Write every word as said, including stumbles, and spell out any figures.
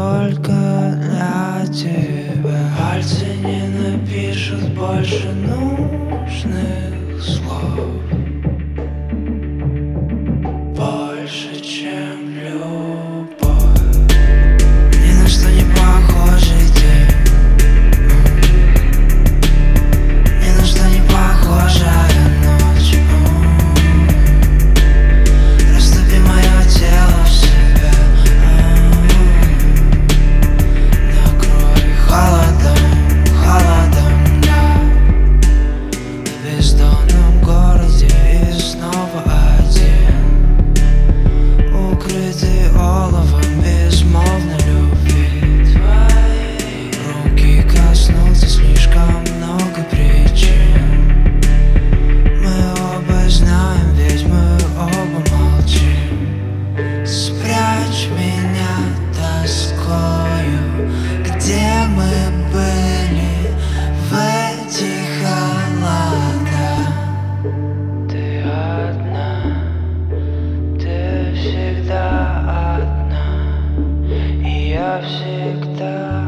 только для тебя. Пальцы не напишут больше нужных слов, больше, чем любовь. Ни на что не похожий день, ни на что не похожая ночь. Растопи мое тело в себе, накрой холодом, холодом, да. В бездонном городе и снова один, укрытый оловом безмолвной любви. Твои руки коснуться слишком много причин. Мы оба знаем, ведь мы оба молчим. Спрячь меня тоскою, где мы были в эти холода. Ты одна, ты всегда одна, и я всегда